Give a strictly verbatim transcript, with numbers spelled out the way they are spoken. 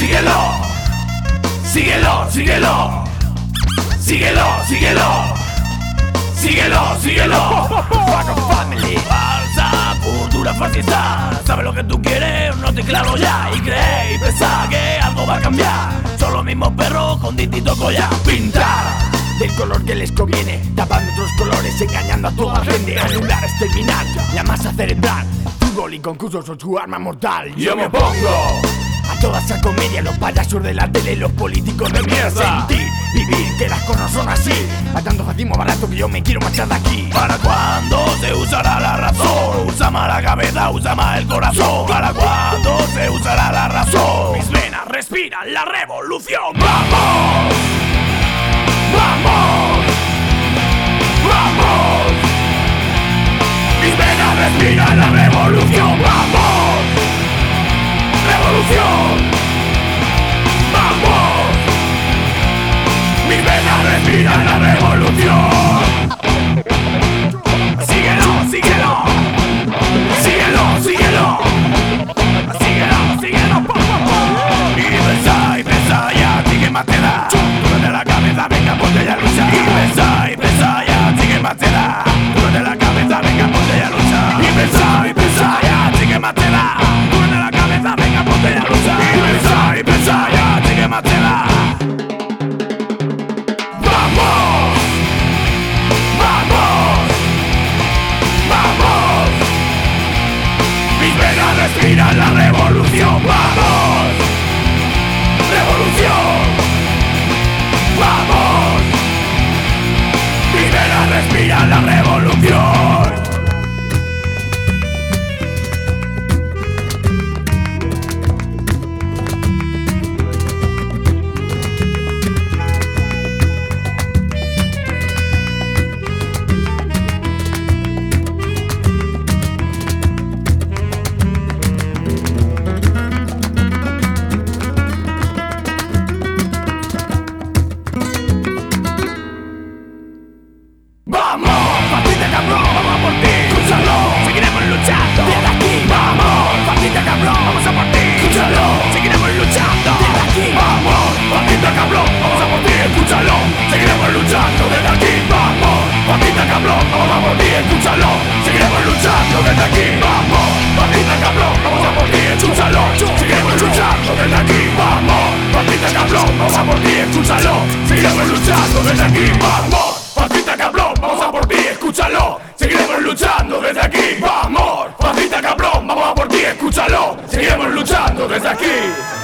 síguelo, síguelo, síguelo, síguelo, síguelo, síguelo, síguelo. Fuck family, falsa cultura fascista. Sabes lo que tú quieres, no te claro ya. Y cree y piensa que algo va a cambiar. Son los mismos perros con distinto collar. Pintar del color que les conviene, tapando otros colores, engañando a toda la gente. Anular, exterminar, la masa cerebral. Fútbol y concursos son su arma mortal. Yo me opongo a toda esa comedia, los payasos de la tele, los políticos de mierda. Sentir, vivir, que las cosas son así. A tanto fascismo barato que yo me quiero marchar de aquí. ¿Para cuándo se usará la razón? Usa más la cabeza, usa más el corazón. ¿Para cuándo se usará la razón? Mis venas respiran la revolución. ¡Vamos! ¡Vamos! ¡Vamos! Mis venas respiran la revolución. ¡Vamos! ¡Revolución! ¡Vamos! Mis venas respiran la revolución. Síguelo, síguelo, síguelo, síguelo, síguelo, síguelo. Y pensa, y pensa ya, sigue más te da. Tú de la cabeza, venga, ponte ya a luchar. Y pensa, y pensa ya, sigue más te da. Tú de la cabeza, venga, ponte ya a luchar. Y pensa, y pensa ya, sigue más te da. Tú de la cabeza, venga, ponte ya a luchar. Y pensa, y pensa ya, sigue más te da. ¡Vamos! ¡Vamos! ¡Vamos! Mis venas respiran la revolución. ¡Vamos! ¡Revolución! ¡Vamos! Mis venas respiran la revolución. Seguiremos luchando desde aquí, vamos, fascista cabrón, vamos a por ti, escúchalo. Seguiremos luchando desde aquí, vamos, fascista cabrón, vamos a por ti, escúchalo. Seguiremos luchando desde aquí.